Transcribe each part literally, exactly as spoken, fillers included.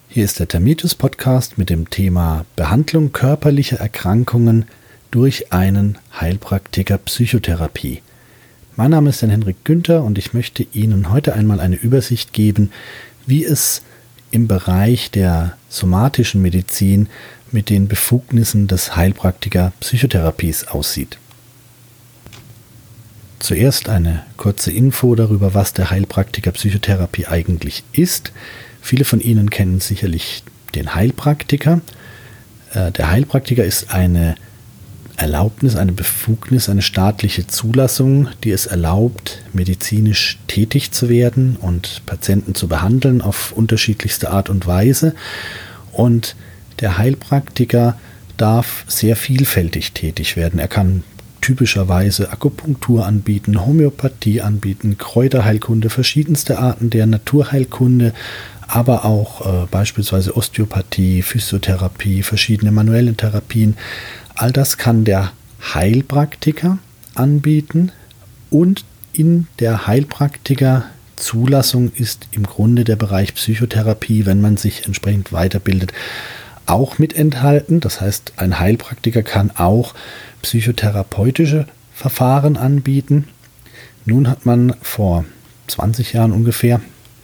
Hier ist der Termitus-Podcast mit dem Thema Behandlung körperlicher Erkrankungen durch einen Heilpraktiker Psychotherapie. Mein Name ist Henrik Günther und ich möchte Ihnen heute einmal eine Übersicht geben, wie es im Bereich der somatischen Medizin mit den Befugnissen des Heilpraktiker Psychotherapies aussieht. Zuerst eine kurze Info darüber, was der Heilpraktiker Psychotherapie eigentlich ist. Viele von Ihnen kennen sicherlich den Heilpraktiker. Der Heilpraktiker ist eine Erlaubnis, eine Befugnis, eine staatliche Zulassung, die es erlaubt, medizinisch tätig zu werden und Patienten zu behandeln auf unterschiedlichste Art und Weise. Und der Heilpraktiker darf sehr vielfältig tätig werden. Er kann typischerweise Akupunktur anbieten, Homöopathie anbieten, Kräuterheilkunde, verschiedenste Arten der Naturheilkunde, aber auch äh, beispielsweise Osteopathie, Physiotherapie, verschiedene manuelle Therapien. All das kann der Heilpraktiker anbieten und in der Heilpraktiker-Zulassung ist im Grunde der Bereich Psychotherapie, wenn man sich entsprechend weiterbildet, auch mit enthalten. Das heißt, ein Heilpraktiker kann auch psychotherapeutische Verfahren anbieten. Nun hat man vor zwanzig Jahren ungefähr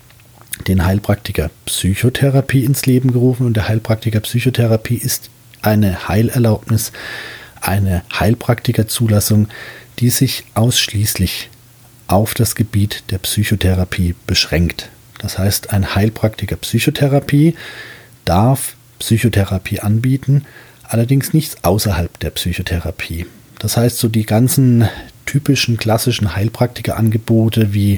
den Heilpraktiker Psychotherapie ins Leben gerufen und der Heilpraktiker Psychotherapie ist eine Heilerlaubnis, eine Heilpraktikerzulassung, die sich ausschließlich auf das Gebiet der Psychotherapie beschränkt. Das heißt, ein Heilpraktiker Psychotherapie darf Psychotherapie anbieten, allerdings nichts außerhalb der Psychotherapie. Das heißt, so die ganzen typischen klassischen Heilpraktikerangebote wie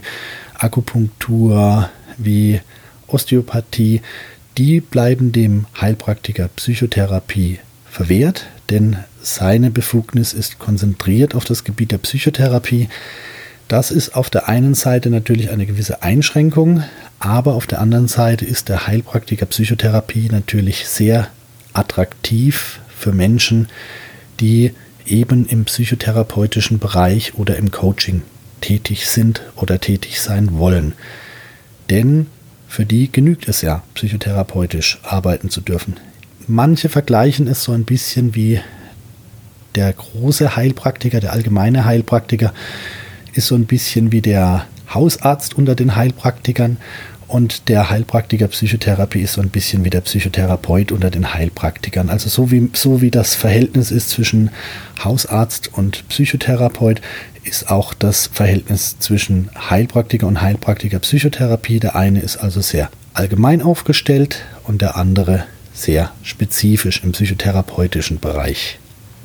Akupunktur, wie Osteopathie, die bleiben dem Heilpraktiker Psychotherapie verwehrt, denn seine Befugnis ist konzentriert auf das Gebiet der Psychotherapie. Das ist auf der einen Seite natürlich eine gewisse Einschränkung, aber auf der anderen Seite ist der Heilpraktiker Psychotherapie natürlich sehr attraktiv für Menschen, die eben im psychotherapeutischen Bereich oder im Coaching tätig sind oder tätig sein wollen. Denn für die genügt es ja, psychotherapeutisch arbeiten zu dürfen. Manche vergleichen es so ein bisschen wie der große Heilpraktiker, der allgemeine Heilpraktiker ist so ein bisschen wie der Hausarzt unter den Heilpraktikern und der Heilpraktiker Psychotherapie ist so ein bisschen wie der Psychotherapeut unter den Heilpraktikern. Also so wie, so wie das Verhältnis ist zwischen Hausarzt und Psychotherapeut, ist auch das Verhältnis zwischen Heilpraktiker und Heilpraktiker Psychotherapie. Der eine ist also sehr allgemein aufgestellt und der andere sehr spezifisch im psychotherapeutischen Bereich.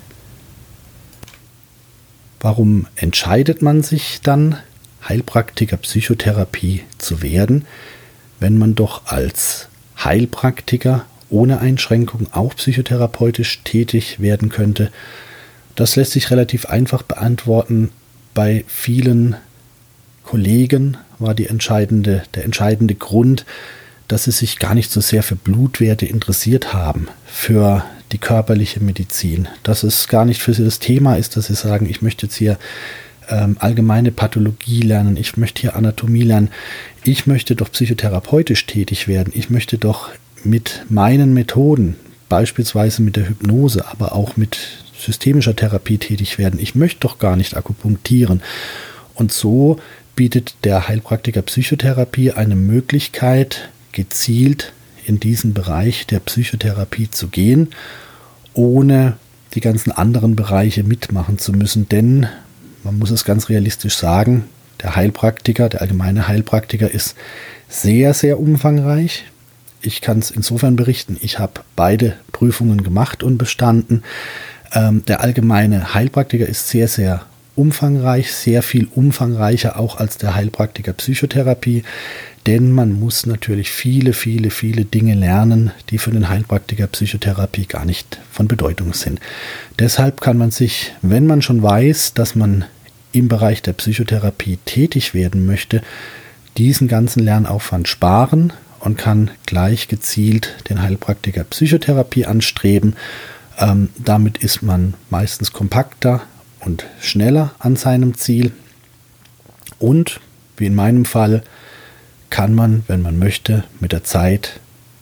Warum entscheidet man sich dann, Heilpraktiker Psychotherapie zu werden, wenn man doch als Heilpraktiker ohne Einschränkung auch psychotherapeutisch tätig werden könnte? Das lässt sich relativ einfach beantworten. Bei vielen Kollegen war die entscheidende, der entscheidende Grund, dass sie sich gar nicht so sehr für Blutwerte interessiert haben, für die körperliche Medizin. Dass es gar nicht für sie das Thema ist, dass sie sagen, ich möchte jetzt hier ähm, allgemeine Pathologie lernen, ich möchte hier Anatomie lernen, ich möchte doch psychotherapeutisch tätig werden, ich möchte doch mit meinen Methoden, beispielsweise mit der Hypnose, aber auch mit systemischer Therapie tätig werden. Ich möchte doch gar nicht akupunktieren. Und so bietet der Heilpraktiker Psychotherapie eine Möglichkeit, gezielt in diesen Bereich der Psychotherapie zu gehen, ohne die ganzen anderen Bereiche mitmachen zu müssen. Denn man muss es ganz realistisch sagen, der Heilpraktiker, der allgemeine Heilpraktiker ist sehr, sehr umfangreich. Ich kann es insofern berichten, ich habe beide Prüfungen gemacht und bestanden. Ähm, der allgemeine Heilpraktiker ist sehr, sehr umfangreich, sehr viel umfangreicher auch als der Heilpraktiker Psychotherapie, denn man muss natürlich viele, viele, viele Dinge lernen, die für den Heilpraktiker Psychotherapie gar nicht von Bedeutung sind. Deshalb kann man sich, wenn man schon weiß, dass man im Bereich der Psychotherapie tätig werden möchte, diesen ganzen Lernaufwand sparen und kann gleich gezielt den Heilpraktiker Psychotherapie anstreben. Ähm, damit ist man meistens kompakter und schneller an seinem Ziel. Und, wie in meinem Fall, kann man, wenn man möchte, mit der Zeit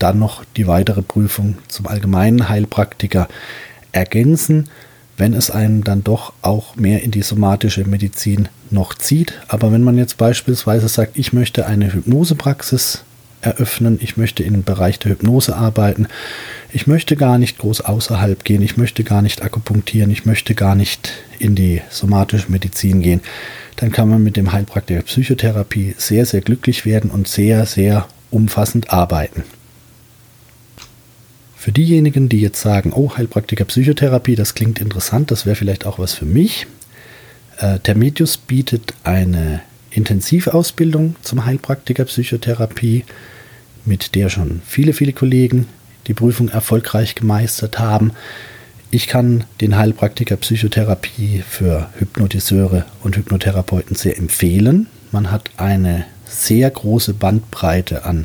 dann noch die weitere Prüfung zum allgemeinen Heilpraktiker ergänzen, wenn es einen dann doch auch mehr in die somatische Medizin noch zieht. Aber wenn man jetzt beispielsweise sagt, ich möchte eine Hypnosepraxis eröffnen, ich möchte im Bereich der Hypnose arbeiten, ich möchte gar nicht groß außerhalb gehen, ich möchte gar nicht akupunktieren, ich möchte gar nicht in die somatische Medizin gehen, dann kann man mit dem Heilpraktiker Psychotherapie sehr, sehr glücklich werden und sehr, sehr umfassend arbeiten. Für diejenigen, die jetzt sagen, oh, Heilpraktiker Psychotherapie, das klingt interessant, das wäre vielleicht auch was für mich. Äh, Termetius bietet eine Intensivausbildung zum Heilpraktiker Psychotherapie, mit der schon viele, viele Kollegen die Prüfung erfolgreich gemeistert haben. Ich kann den Heilpraktiker Psychotherapie für Hypnotiseure und Hypnotherapeuten sehr empfehlen. Man hat eine sehr große Bandbreite an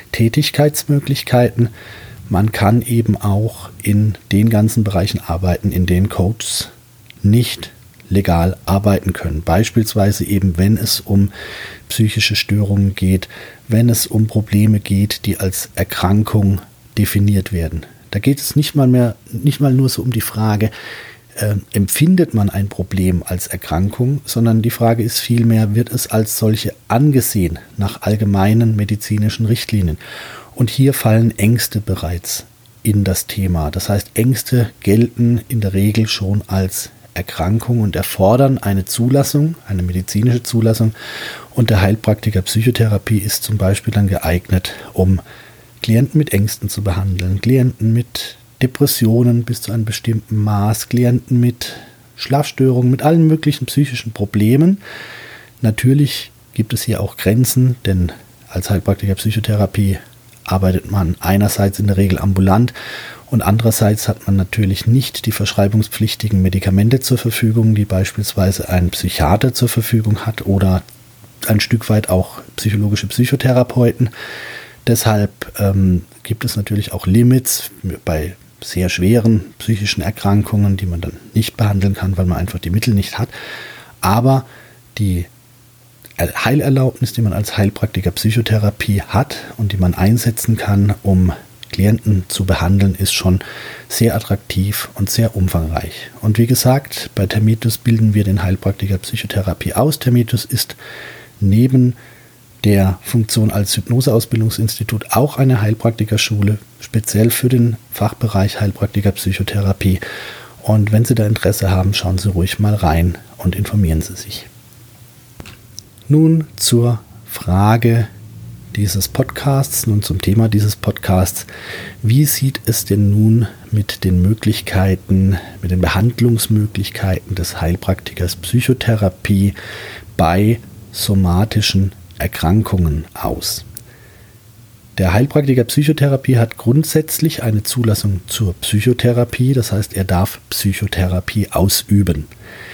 Tätigkeitsmöglichkeiten. Man kann eben auch in den ganzen Bereichen arbeiten, in denen Coaches nicht legal arbeiten können. Beispielsweise eben, wenn es um psychische Störungen geht, wenn es um Probleme geht, die als Erkrankung definiert werden. Da geht es nicht mal mehr, nicht mal nur so um die Frage, äh, empfindet man ein Problem als Erkrankung, sondern die Frage ist vielmehr, wird es als solche angesehen nach allgemeinen medizinischen Richtlinien? Und hier fallen Ängste bereits in das Thema. Das heißt, Ängste gelten in der Regel schon als Erkrankung und erfordern eine Zulassung, eine medizinische Zulassung. Und der Heilpraktiker Psychotherapie ist zum Beispiel dann geeignet, um Klienten mit Ängsten zu behandeln, Klienten mit Depressionen bis zu einem bestimmten Maß, Klienten mit Schlafstörungen, mit allen möglichen psychischen Problemen. Natürlich gibt es hier auch Grenzen, denn als Heilpraktiker Psychotherapie arbeitet man einerseits in der Regel ambulant und andererseits hat man natürlich nicht die verschreibungspflichtigen Medikamente zur Verfügung, die beispielsweise ein Psychiater zur Verfügung hat oder ein Stück weit auch psychologische Psychotherapeuten. Deshalb ähm, gibt es natürlich auch Limits bei sehr schweren psychischen Erkrankungen, die man dann nicht behandeln kann, weil man einfach die Mittel nicht hat. Aber die Heilerlaubnis, die man als Heilpraktiker Psychotherapie hat und die man einsetzen kann, um Klienten zu behandeln, ist schon sehr attraktiv und sehr umfangreich. Und wie gesagt, bei Termetius bilden wir den Heilpraktiker Psychotherapie aus. Termetius ist neben der Funktion als Hypnoseausbildungsinstitut auch eine Heilpraktikerschule, speziell für den Fachbereich Heilpraktiker Psychotherapie. Und wenn Sie da Interesse haben, schauen Sie ruhig mal rein und informieren Sie sich. Nun zur Frage dieses Podcasts, nun zum Thema dieses Podcasts. Wie sieht es denn nun mit den Möglichkeiten, mit den Behandlungsmöglichkeiten des Heilpraktikers Psychotherapie bei somatischen Erkrankungen aus? Der Heilpraktiker Psychotherapie hat grundsätzlich eine Zulassung zur Psychotherapie, das heißt, er darf Psychotherapie ausüben.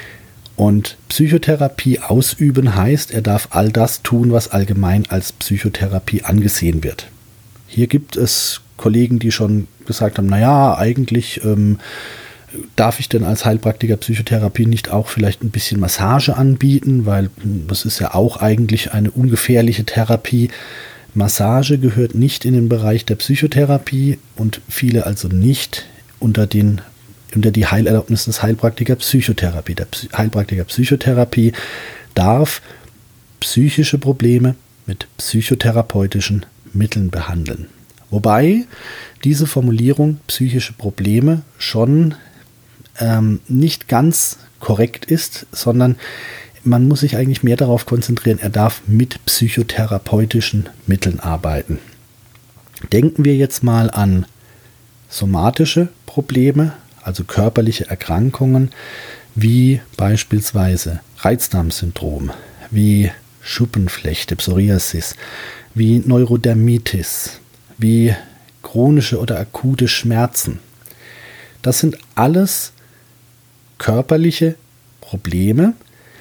Und Psychotherapie ausüben heißt, er darf all das tun, was allgemein als Psychotherapie angesehen wird. Hier gibt es Kollegen, die schon gesagt haben, naja, eigentlich ähm, darf ich denn als Heilpraktiker Psychotherapie nicht auch vielleicht ein bisschen Massage anbieten, weil das ist ja auch eigentlich eine ungefährliche Therapie. Massage gehört nicht in den Bereich der Psychotherapie und viele also nicht unter den unter die Heilerlaubnis des Heilpraktiker Psychotherapie. Der Psy- Heilpraktiker Psychotherapie darf psychische Probleme mit psychotherapeutischen Mitteln behandeln. Wobei diese Formulierung psychische Probleme schon ähm, nicht ganz korrekt ist, sondern man muss sich eigentlich mehr darauf konzentrieren, er darf mit psychotherapeutischen Mitteln arbeiten. Denken wir jetzt mal an somatische Probleme, also körperliche Erkrankungen, wie beispielsweise Reizdarmsyndrom, wie Schuppenflechte, Psoriasis, wie Neurodermitis, wie chronische oder akute Schmerzen. Das sind alles körperliche Probleme,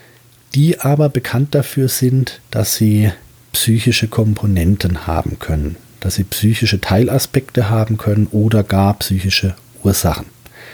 die aber bekannt dafür sind, dass sie psychische Komponenten haben können, dass sie psychische Teilaspekte haben können oder gar psychische Ursachen.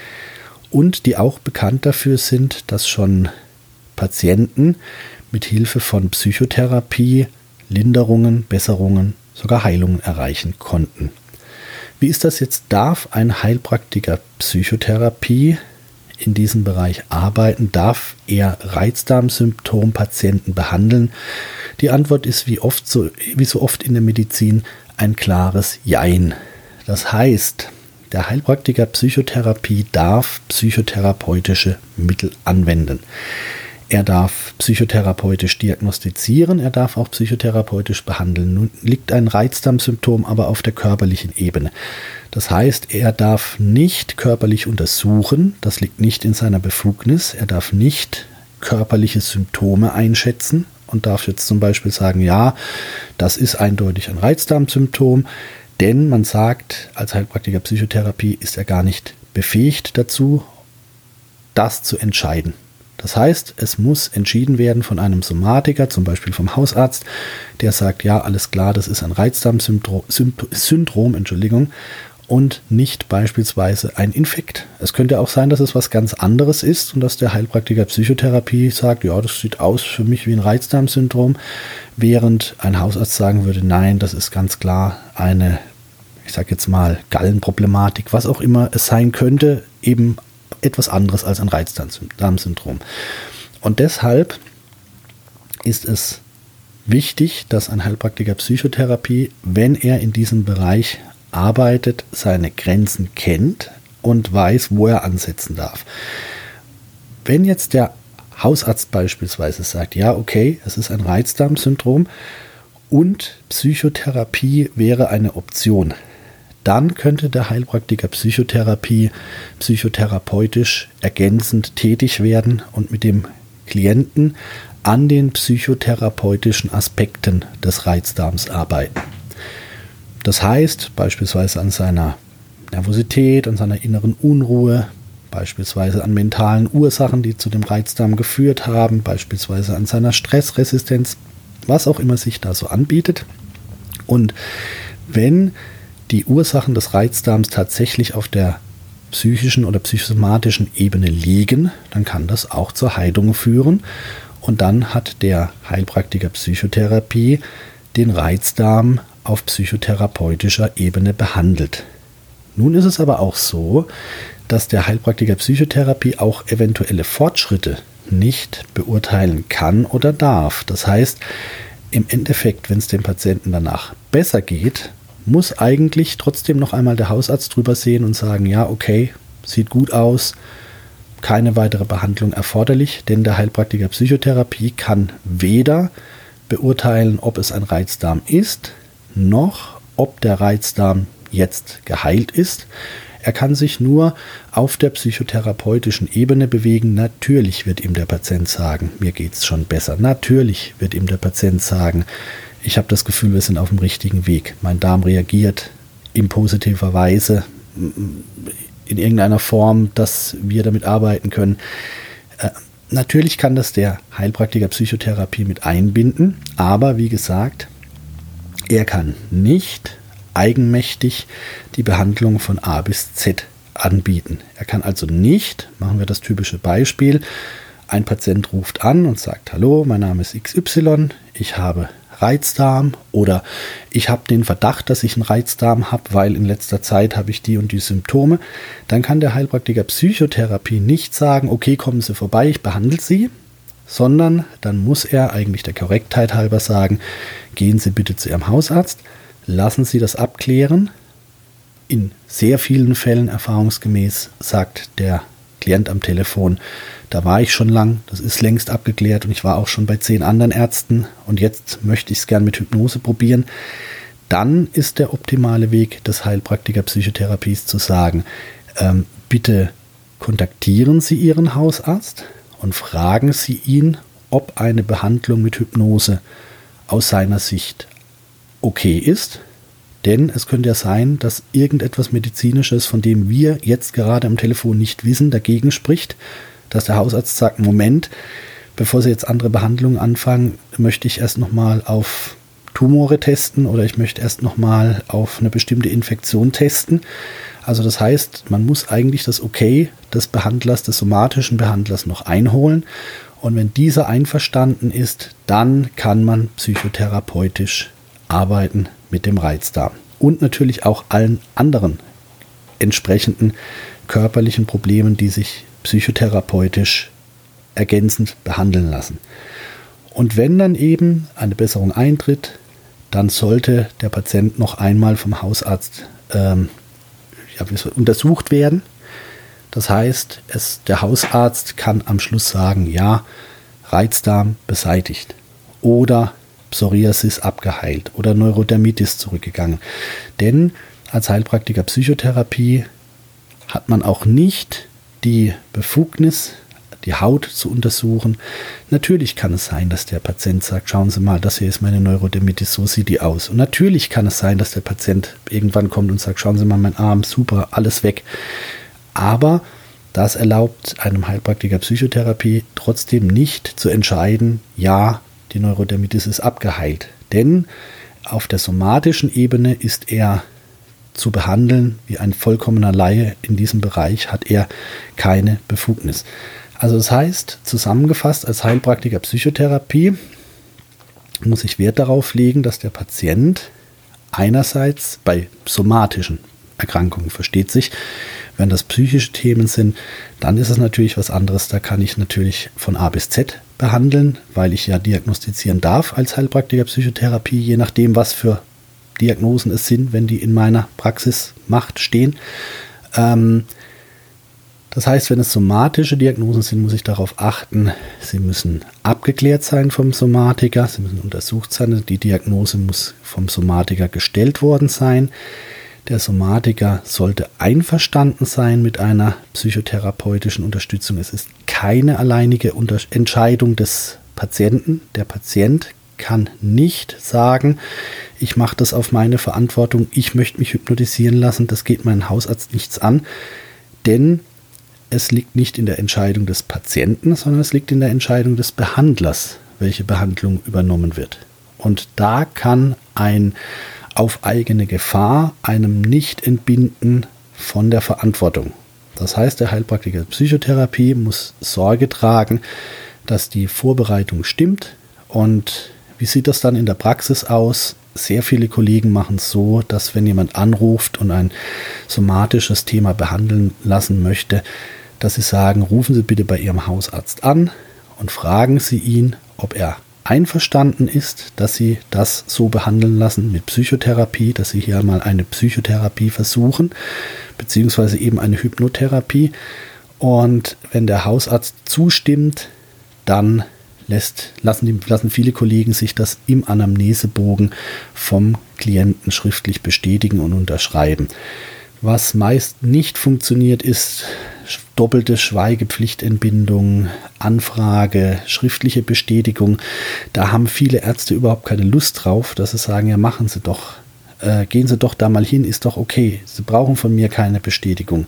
Und die auch bekannt dafür sind, dass schon Patienten mit Hilfe von Psychotherapie Linderungen, Besserungen, sogar Heilungen erreichen konnten. Wie ist das jetzt? Darf ein Heilpraktiker Psychotherapie in diesem Bereich arbeiten? Darf er Reizdarmsymptompatienten behandeln? Die Antwort ist wie oft so, wie so oft in der Medizin ein klares Jein. Das heißt, der Heilpraktiker Psychotherapie darf psychotherapeutische Mittel anwenden. Er darf psychotherapeutisch diagnostizieren, er darf auch psychotherapeutisch behandeln. Nun liegt ein Reizdarmsymptom aber auf der körperlichen Ebene. Das heißt, er darf nicht körperlich untersuchen, das liegt nicht in seiner Befugnis. Er darf nicht körperliche Symptome einschätzen und darf jetzt zum Beispiel sagen, ja, das ist eindeutig ein Reizdarmsymptom, denn man sagt, als Heilpraktiker Psychotherapie ist er gar nicht befähigt dazu, das zu entscheiden. Das heißt, es muss entschieden werden von einem Somatiker, zum Beispiel vom Hausarzt, der sagt, ja, alles klar, das ist ein Reizdarmsyndrom, Syndrom, Entschuldigung, und nicht beispielsweise ein Infekt. Es könnte auch sein, dass es was ganz anderes ist und dass der Heilpraktiker Psychotherapie sagt, ja, das sieht aus für mich wie ein Reizdarmsyndrom, während ein Hausarzt sagen würde, nein, das ist ganz klar eine, ich sage jetzt mal, Gallenproblematik, was auch immer es sein könnte, eben etwas anderes als ein Reizdarmsyndrom. Und deshalb ist es wichtig, dass ein Heilpraktiker Psychotherapie, wenn er in diesem Bereich arbeitet, seine Grenzen kennt und weiß, wo er ansetzen darf. Wenn jetzt der Hausarzt beispielsweise sagt, ja, okay, es ist ein Reizdarmsyndrom und Psychotherapie wäre eine Option, dann könnte der Heilpraktiker Psychotherapie psychotherapeutisch ergänzend tätig werden und mit dem Klienten an den psychotherapeutischen Aspekten des Reizdarms arbeiten. Das heißt, beispielsweise an seiner Nervosität, an seiner inneren Unruhe, beispielsweise an mentalen Ursachen, die zu dem Reizdarm geführt haben, beispielsweise an seiner Stressresistenz, was auch immer sich da so anbietet. Und wenn die Ursachen des Reizdarms tatsächlich auf der psychischen oder psychosomatischen Ebene liegen, dann kann das auch zur Heilung führen. Und dann hat der Heilpraktiker Psychotherapie den Reizdarm auf psychotherapeutischer Ebene behandelt. Nun ist es aber auch so, dass der Heilpraktiker Psychotherapie auch eventuelle Fortschritte nicht beurteilen kann oder darf. Das heißt, im Endeffekt, wenn es dem Patienten danach besser geht, muss eigentlich trotzdem noch einmal der Hausarzt drüber sehen und sagen, ja, okay, sieht gut aus, keine weitere Behandlung erforderlich, denn der Heilpraktiker Psychotherapie kann weder beurteilen, ob es ein Reizdarm ist, noch ob der Reizdarm jetzt geheilt ist. Er kann sich nur auf der psychotherapeutischen Ebene bewegen. Natürlich wird ihm der Patient sagen, mir geht es schon besser. Natürlich wird ihm der Patient sagen, ich habe das Gefühl, wir sind auf dem richtigen Weg. Mein Darm reagiert in positiver Weise in irgendeiner Form, dass wir damit arbeiten können. Äh, natürlich kann das der Heilpraktiker Psychotherapie mit einbinden, aber wie gesagt, er kann nicht eigenmächtig die Behandlung von A bis Z anbieten. Er kann also nicht, machen wir das typische Beispiel, ein Patient ruft an und sagt, hallo, mein Name ist X Y, ich habe Reizdarm oder ich habe den Verdacht, dass ich einen Reizdarm habe, weil in letzter Zeit habe ich die und die Symptome. Dann kann der Heilpraktiker Psychotherapie nicht sagen, okay, kommen Sie vorbei, ich behandle Sie, sondern dann muss er eigentlich der Korrektheit halber sagen, gehen Sie bitte zu Ihrem Hausarzt, lassen Sie das abklären. In sehr vielen Fällen erfahrungsgemäß sagt der Klient am Telefon, da war ich schon lang, das ist längst abgeklärt und ich war auch schon bei zehn anderen Ärzten und jetzt möchte ich es gern mit Hypnose probieren. Dann ist der optimale Weg des Heilpraktiker Psychotherapies zu sagen, ähm, bitte kontaktieren Sie Ihren Hausarzt und fragen Sie ihn, ob eine Behandlung mit Hypnose aus seiner Sicht okay ist. Denn es könnte ja sein, dass irgendetwas Medizinisches, von dem wir jetzt gerade am Telefon nicht wissen, dagegen spricht, dass der Hausarzt sagt, Moment, bevor Sie jetzt andere Behandlungen anfangen, möchte ich erst nochmal auf Tumore testen oder ich möchte erst nochmal auf eine bestimmte Infektion testen. Also das heißt, man muss eigentlich das Okay des Behandlers, des somatischen Behandlers noch einholen. Und wenn dieser einverstanden ist, dann kann man psychotherapeutisch arbeiten mit dem Reizdarm. und natürlich auch allen anderen entsprechenden körperlichen Problemen, die sich psychotherapeutisch ergänzend behandeln lassen. Und wenn dann eben eine Besserung eintritt, dann sollte der Patient noch einmal vom Hausarzt ähm, ja, untersucht werden. Das heißt, es, der Hausarzt kann am Schluss sagen, ja, Reizdarm beseitigt oder Psoriasis abgeheilt oder Neurodermitis zurückgegangen. Denn als Heilpraktiker Psychotherapie hat man auch nicht die Befugnis, die Haut zu untersuchen. Natürlich kann es sein, dass der Patient sagt, schauen Sie mal, das hier ist meine Neurodermitis, so sieht die aus. Und natürlich kann es sein, dass der Patient irgendwann kommt und sagt, schauen Sie mal, mein Arm, super, alles weg. Aber das erlaubt einem Heilpraktiker Psychotherapie trotzdem nicht zu entscheiden, ja, die Neurodermitis ist abgeheilt. Denn auf der somatischen Ebene ist er zu behandeln wie ein vollkommener Laie. In diesem Bereich hat er keine Befugnis. Also das heißt, zusammengefasst, als Heilpraktiker Psychotherapie muss ich Wert darauf legen, dass der Patient einerseits bei somatischen Erkrankungen, versteht sich, wenn das psychische Themen sind, dann ist es natürlich was anderes. Da kann ich natürlich von A bis Z behandeln, weil ich ja diagnostizieren darf als Heilpraktiker Psychotherapie, je nachdem, was für Diagnosen es sind, wenn die in meiner Praxismacht stehen. Ähm, das heißt, wenn es somatische Diagnosen sind, muss ich darauf achten, sie müssen abgeklärt sein vom Somatiker, sie müssen untersucht sein, die Diagnose muss vom Somatiker gestellt worden sein. Der Somatiker sollte einverstanden sein mit einer psychotherapeutischen Unterstützung. Es ist keine alleinige Unter- Entscheidung des Patienten. Der Patient kann nicht sagen, ich mache das auf meine Verantwortung, ich möchte mich hypnotisieren lassen, das geht meinen Hausarzt nichts an, denn es liegt nicht in der Entscheidung des Patienten, sondern es liegt in der Entscheidung des Behandlers, welche Behandlung übernommen wird. Und da kann ein auf eigene Gefahr einem nicht entbinden von der Verantwortung. Das heißt, der Heilpraktiker Psychotherapie muss Sorge tragen, dass die Vorbereitung stimmt. Und wie sieht das dann in der Praxis aus? Sehr viele Kollegen machen es so, dass wenn jemand anruft und ein somatisches Thema behandeln lassen möchte, dass sie sagen, rufen Sie bitte bei Ihrem Hausarzt an und fragen Sie ihn, ob er einverstanden ist, dass Sie das so behandeln lassen mit Psychotherapie, dass Sie hier mal eine Psychotherapie versuchen, beziehungsweise eben eine Hypnotherapie. Und wenn der Hausarzt zustimmt, dann lässt, lassen, die, lassen viele Kollegen sich das im Anamnesebogen vom Klienten schriftlich bestätigen und unterschreiben. Was meist nicht funktioniert, ist doppelte Schweigepflichtentbindung, Anfrage, schriftliche Bestätigung. Da haben viele Ärzte überhaupt keine Lust drauf, dass sie sagen, ja, machen Sie doch, äh, gehen Sie doch da mal hin, ist doch okay. Sie brauchen von mir keine Bestätigung.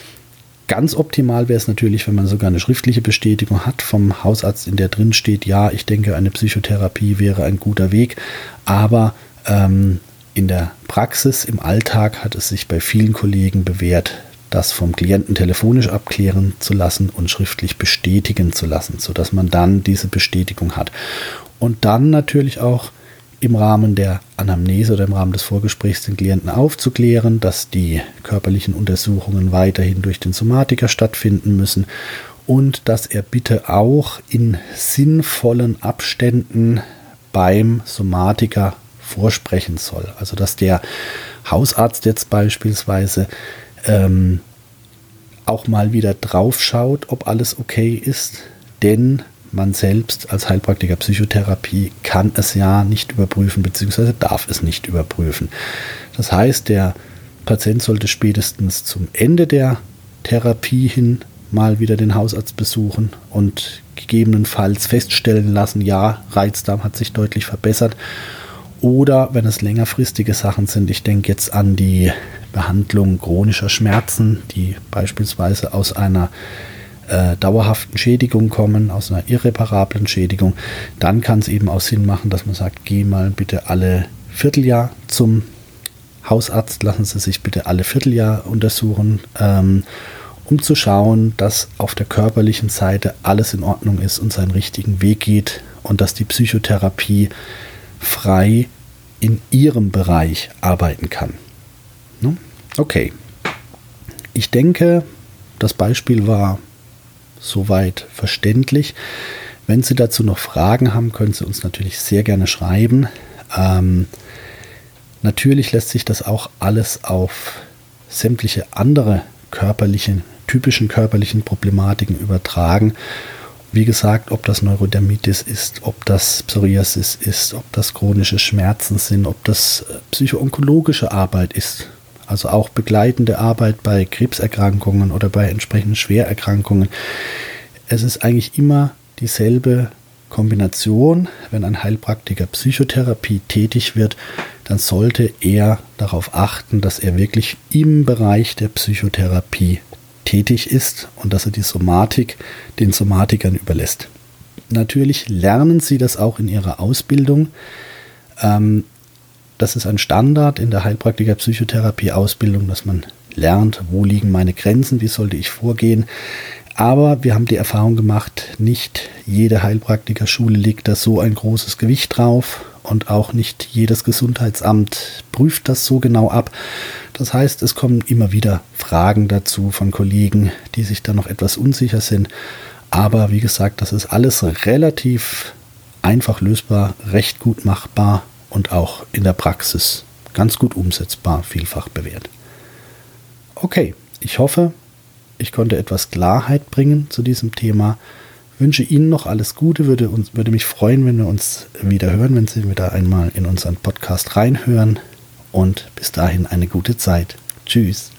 Ganz optimal wäre es natürlich, wenn man sogar eine schriftliche Bestätigung hat vom Hausarzt, in der drin steht, ja, ich denke, eine Psychotherapie wäre ein guter Weg, aber ähm, in der Praxis, im Alltag hat es sich bei vielen Kollegen bewährt, das vom Klienten telefonisch abklären zu lassen und schriftlich bestätigen zu lassen, sodass man dann diese Bestätigung hat. Und dann natürlich auch im Rahmen der Anamnese oder im Rahmen des Vorgesprächs den Klienten aufzuklären, dass die körperlichen Untersuchungen weiterhin durch den Somatiker stattfinden müssen und dass er bitte auch in sinnvollen Abständen beim Somatiker vorsprechen soll. Also dass der Hausarzt jetzt beispielsweise ähm, auch mal wieder drauf schaut, ob alles okay ist, denn man selbst als Heilpraktiker Psychotherapie kann es ja nicht überprüfen, beziehungsweise darf es nicht überprüfen. Das heißt, der Patient sollte spätestens zum Ende der Therapie hin mal wieder den Hausarzt besuchen und gegebenenfalls feststellen lassen, ja, Reizdarm hat sich deutlich verbessert. Oder wenn es längerfristige Sachen sind, ich denke jetzt an die Behandlung chronischer Schmerzen, die beispielsweise aus einer äh, dauerhaften Schädigung kommen, aus einer irreparablen Schädigung, dann kann es eben auch Sinn machen, dass man sagt, geh mal bitte alle Vierteljahr zum Hausarzt, lassen Sie sich bitte alle Vierteljahr untersuchen, ähm, um zu schauen, dass auf der körperlichen Seite alles in Ordnung ist und seinen richtigen Weg geht und dass die Psychotherapie frei in Ihrem Bereich arbeiten kann. Okay, ich denke, das Beispiel war soweit verständlich. Wenn Sie dazu noch Fragen haben, können Sie uns natürlich sehr gerne schreiben. Ähm, natürlich lässt sich das auch alles auf sämtliche andere körperlichen, typischen körperlichen Problematiken übertragen. Wie gesagt, ob das Neurodermitis ist, ob das Psoriasis ist, ob das chronische Schmerzen sind, ob das psychoonkologische Arbeit ist, also auch begleitende Arbeit bei Krebserkrankungen oder bei entsprechenden Schwererkrankungen. Es ist eigentlich immer dieselbe Kombination. Wenn ein Heilpraktiker Psychotherapie tätig wird, dann sollte er darauf achten, dass er wirklich im Bereich der Psychotherapie tätig ist und dass er die Somatik den Somatikern überlässt. Natürlich lernen Sie das auch in Ihrer Ausbildung. Ähm, das ist ein Standard in der Heilpraktiker-Psychotherapie-Ausbildung, dass man lernt, wo liegen meine Grenzen, wie sollte ich vorgehen. Aber wir haben die Erfahrung gemacht, nicht jede Heilpraktikerschule legt da so ein großes Gewicht drauf und auch nicht jedes Gesundheitsamt prüft das so genau ab. Das heißt, es kommen immer wieder Fragen dazu von Kollegen, die sich da noch etwas unsicher sind. Aber wie gesagt, das ist alles relativ einfach lösbar, recht gut machbar und auch in der Praxis ganz gut umsetzbar, vielfach bewährt. Okay, ich hoffe, ich konnte etwas Klarheit bringen zu diesem Thema. Wünsche Ihnen noch alles Gute, würde, uns, würde mich freuen, wenn wir uns wieder hören, wenn Sie wieder einmal in unseren Podcast reinhören. Und bis dahin eine gute Zeit. Tschüss.